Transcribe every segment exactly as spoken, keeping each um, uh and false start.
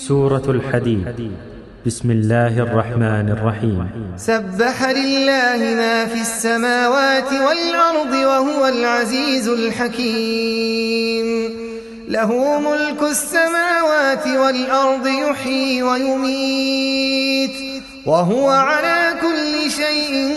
سورة الحديد. بسم الله الرحمن الرحيم. سبح لله ما في السماوات والأرض وهو العزيز الحكيم. له ملك السماوات والأرض يحيي ويميت وهو على كل شيء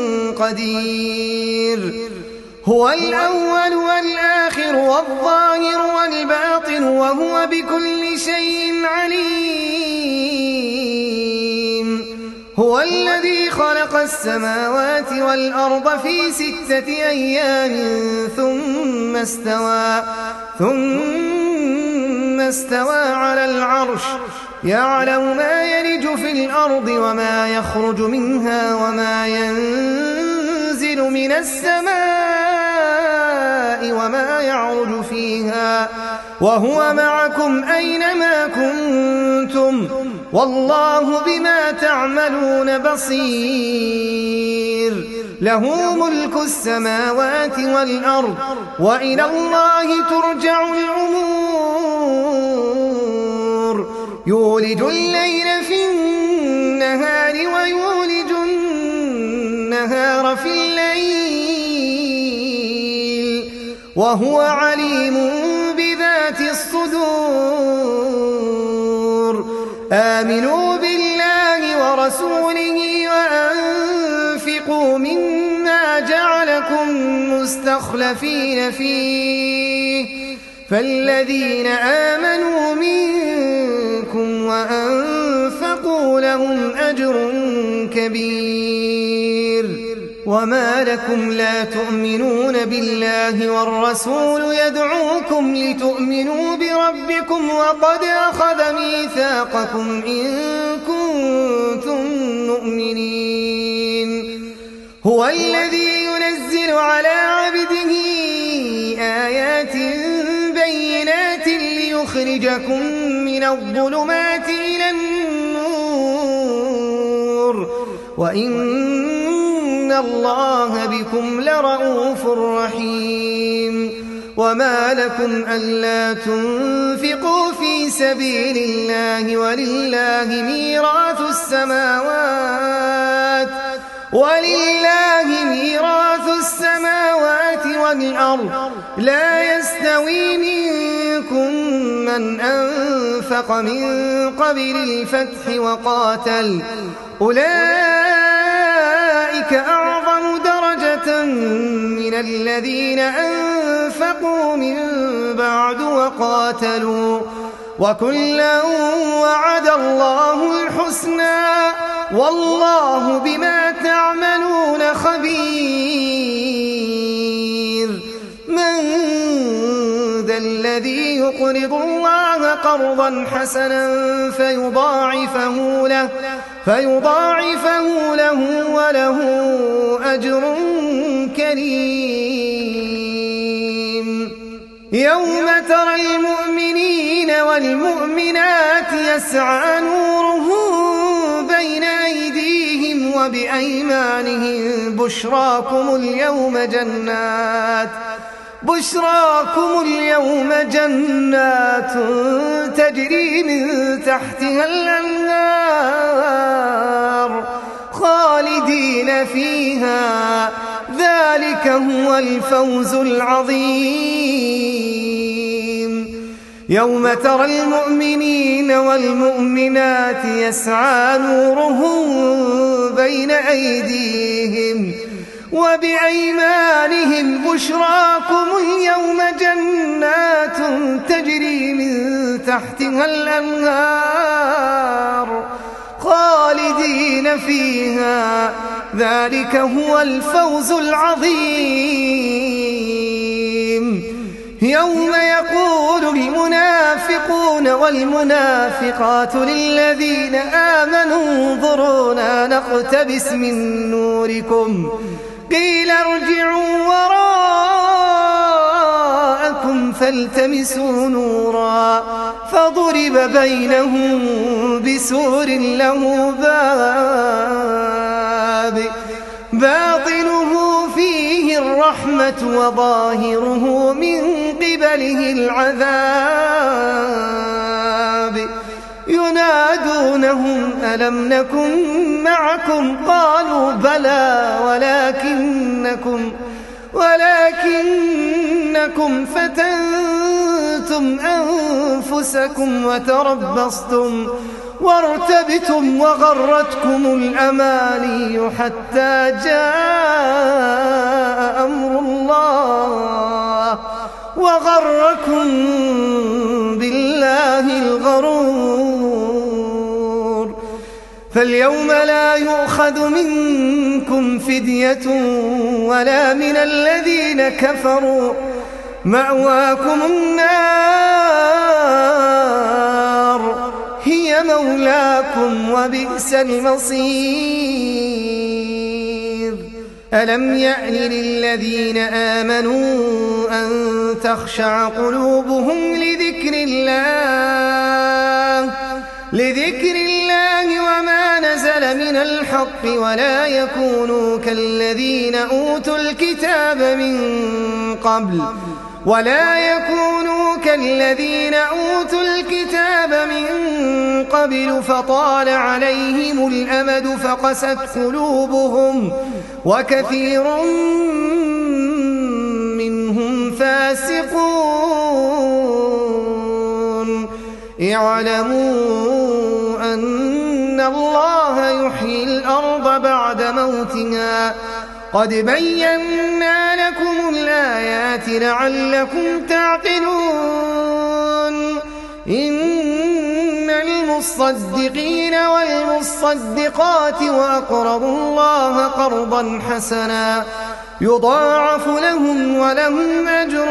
قدير. هو الأول والآخر والظاهر والباطن وهو بكل شيء عليم. هو الذي خلق السماوات والأرض في ستة أيام ثم استوى ثم استوى على العرش يعلم ما يلج في الأرض وما يخرج منها وما ينزل من السماء وما يعرج فيها وهو معكم أينما كنتم والله بما تعملون بصير. له ملك السماوات والأرض وإلى الله ترجع الأمور. يولج الليل في النهار ويولج النهار في الليل وهو عليم بذات الصدور. آمنوا بالله ورسوله وأنفقوا مما جعلكم مستخلفين فيه فالذين آمنوا منكم وأنفقوا لهم أجر كبير. وما لكم لا تؤمنون بالله والرسول يدعوكم لتؤمنوا بربكم وقد أخذ ميثاقكم إن كنتم مؤمنين. هو الذي ينزل على عبده آيات بينات ليخرجكم من الظلمات إلى النور وإن الله بكم لرءوف رحيم. وما لكم ألا تنفقوا في سبيل الله ولله ميراث السماوات ولله ميراث السماوات والأرض لا يستوي منكم من أنفق من قبل الفتح وقاتل أولئك أعظم درجة من الذين أنفقوا من بعد وقاتلوا وكلا وعد الله الحسنى والله بما تعملون خبير. من ذا الذي يقرض الله قرضا حسنا فيضاعفه له فيضاعفه له وله أجر كريم. يوم ترى المؤمنين والمؤمنات يسعى نورهم بين أيديهم وبأيمانهم بشراكم اليوم جنات بشراكم اليوم جنات تجري من تحتها الأنهار خالدين فيها ذلك هو الفوز العظيم. يوم ترى المؤمنين والمؤمنات يسعى نورهم بين أيديهم وبأيمانهم بشراكم اليوم جنات تجري من تحتها الأنهار خالدين فيها ذلك هو الفوز العظيم. يوم يقول المنافقون والمنافقات للذين آمنوا انظرونا نقتبس من نوركم قيل ارجعوا وراءكم فالتمسوا نورا فضرب بينهم بسور له باب باطنه فيه الرحمة وظاهره من قبله العذاب ينادونهم ألم نكن معكم قالوا بلى ولكنكم ولكنكم فتنتم أنفسكم وتربصتم وارتبتم وغرتكم الأماني حتى جاء أمر الله وغركم بالله الغرور. فاليوم لا يؤخذ منكم فدية ولا من الذين كفروا مأواكم النار هي مولاكم وبئس المصير. ألم يأن للذين آمنوا أن تخشع قلوبهم لذكر الله لذكر الله وما نزل من الحق ولا يكونوا كالذين أوتوا الكتاب من قبل ولا يكونوا كالذين أوتوا الكتاب من قبل فطال عليهم الأمد فقست قلوبهم وكثير منهم فاسقون. اعلموا أن الله يحيي الأرض بعد موتها قد بينا لكم الآيات لعلكم تعقلون. إن المصدقين والمصدقات وأقرضوا الله قرضا حسنا يضاعف لهم ولهم أجر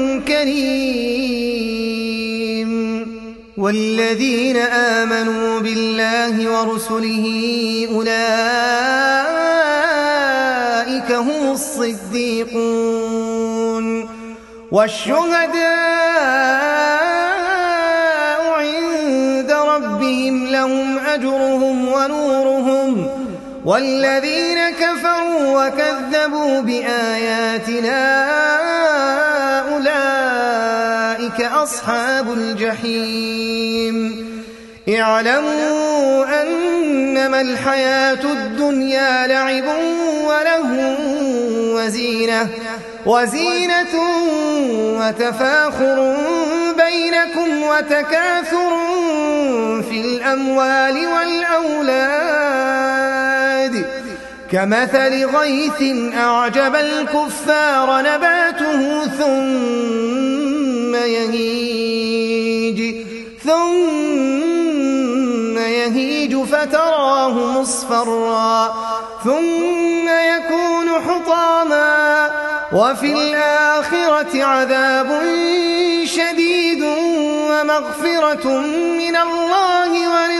كريم. والذين آمنوا بالله ورسله أولئك هم الصديقون والشهداء عند ربهم لهم أجرهم ونورهم. والذين كفروا وكذبوا بآياتنا أولئك أصحاب الجحيم. اعلموا أنما الحياة الدنيا لعب وله وزينة وزينة وتفاخر بينكم وتكاثر في الأموال والأولاد كمثل غيث أعجب الكفار نباته ثم يهيج ثم يهيج فتراه مصفرا ثم يكون حطاما وفي الآخرة عذاب شديد ومغفرة من الله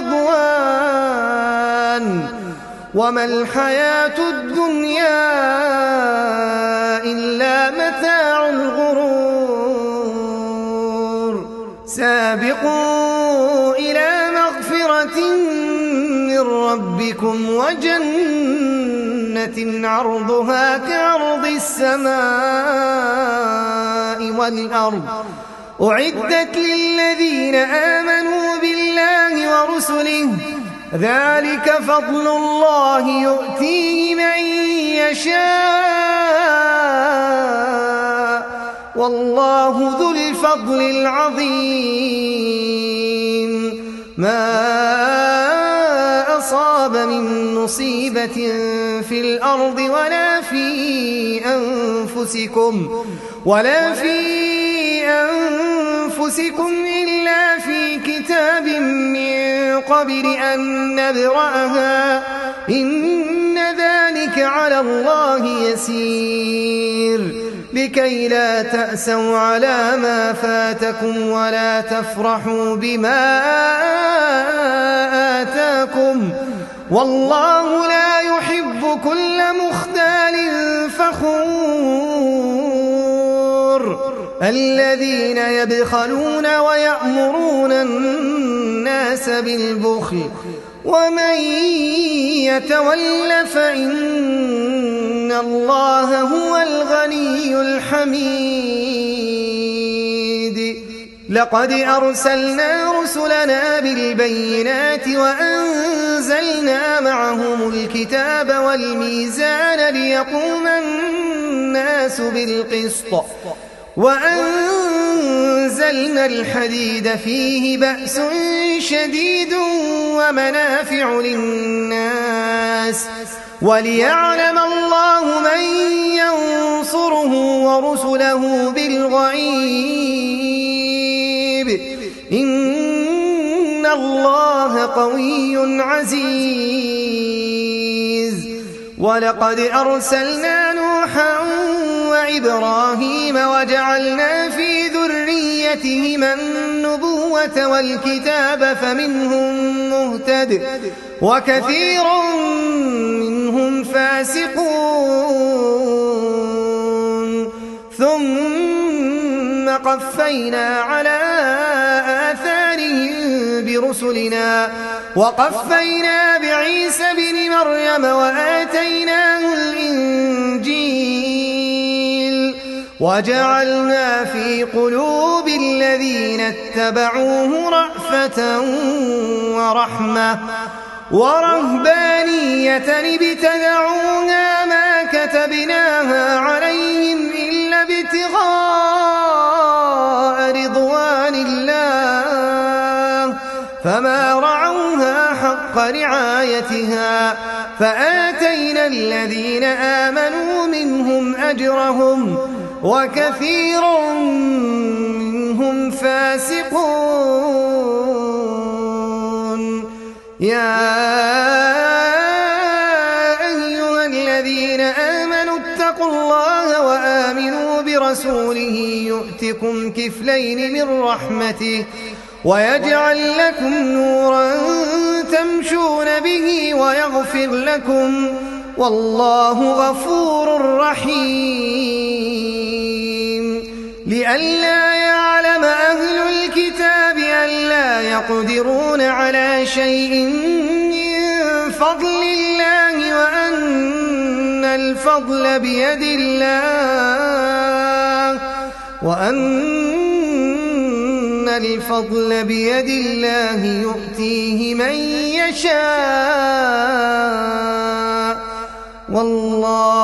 ورضوان وما الحياة الدنيا إلا متاع الغرور. سابقوا إلى مغفرة من ربكم وجنة عرضها كعرض السماء والأرض أعدت للذين آمنوا بالله ورسله ذلك فضل الله يؤتيه من يشاء والله ذو الفضل العظيم. ما أصاب من مصيبة في الأرض ولا في أنفسكم ولا في أنفسكم إلا في كتاب من قبل أن نبرأها إن ذلك على الله يسير. لكي لا تأسوا على ما فاتكم ولا تفرحوا بما آتاكم والله لا يحب كل مختال فخور. الذين يبخلون ويأمرون الناس بالبخل ومن يتول فإن الله هو الغني الحميد. لقد أرسلنا رسلنا بالبينات وأنزلنا معهم الكتاب والميزان ليقوم الناس بالقسط وأنزلنا الحديد فيه بأس شديد ومنافع للناس وليعلم الله من ينصره ورسله بالغيب إن الله قوي عزيز. ولقد أرسلنا نوحا وإبراهيم وجعلنا في ذريتهما النبوة والكتاب فمنهم مهتد وكثير منهم فاسقون ثم قفينا على آثارهم برسلنا وقفينا بعيسى بن مريم وآتيناه الإنجيل وجعلنا في قلوب الذين اتبعوه رأفة ورحمة ورهبانية ابتدعوها ما كتبناها عليهم إلا ابتغاء رضوان الله فما رعوها حق رعايتها فآتينا الذين آمنوا منهم أجرهم وكثير منهم فاسقون. يا أيها الذين آمنوا اتقوا الله وآمنوا برسوله يؤتكم كفلين من رحمته ويجعل لكم نورا تمشون به ويغفر لكم والله غفور رحيم. لئلا يعلم أهل الكتاب ألا يقدرون على شيء من فضل الله وأن الفضل بيد الله وأن الفضل بيد الله يؤتيه من يشاء والله